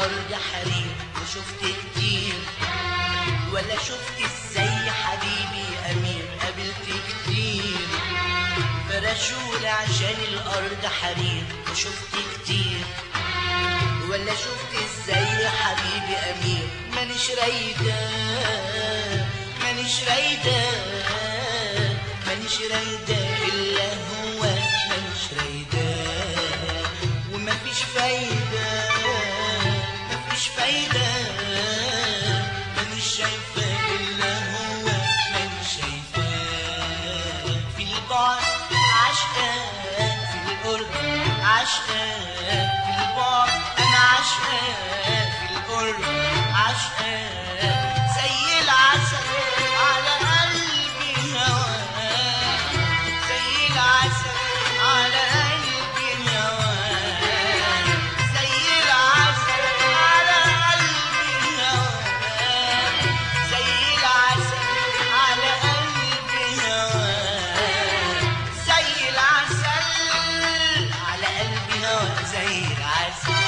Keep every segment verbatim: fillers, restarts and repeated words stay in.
الأرض حرير وشفت كتير، ولا شفت ازاي حبيبي أمير قابلت كتير. فرشولي عشان الأرض حرير وشفت كتير، ولا شفت ازاي حبيبي أمير. مانيش رايدة مانيش رايدة مانيش رايدة إلا هو، مانيش رايدة ومفيش فايدة مفيش فايدة. مانيش شايفة إلا هو، مانيش شايفة. في البعد عشقة، في القرب عشقة، في البعد أنا عشقة، في القرب عشقة. زي العسل على قلبي هواك، زي العسل على قلبي هواك، زي العسل على قلبي هواك، زي العسل على قلبي هواك، زي العسل على قلبي هواك، زي العسل.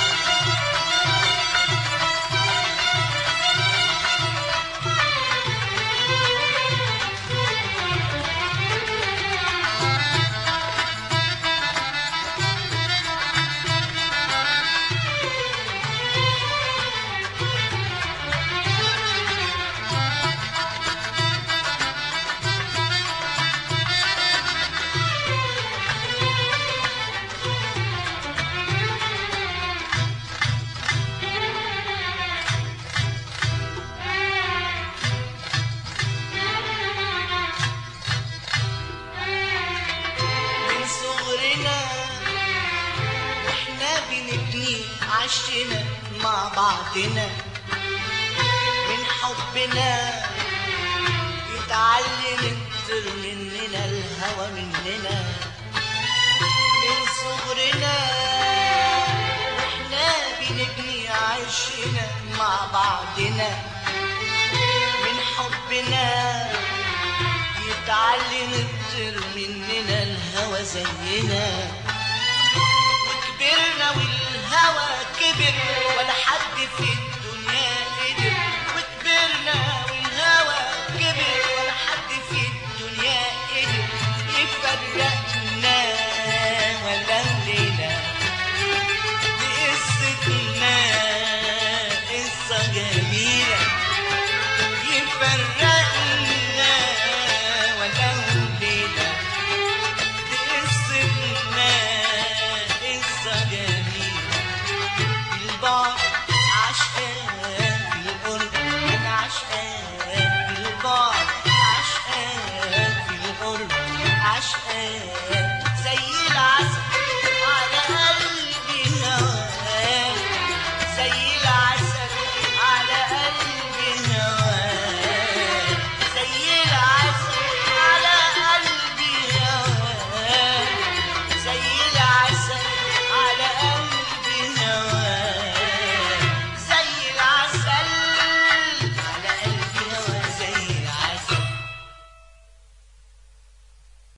عشنا مع بعضنا، من حبنا يتعلم يكتر مننا الهوى مننا. من صغرنا واحنا بنبني عشنا مع بعضنا، من حبنا يتعلم يكتر مننا الهوى زينا. وكبرنا والهوى كبر، ولا حد في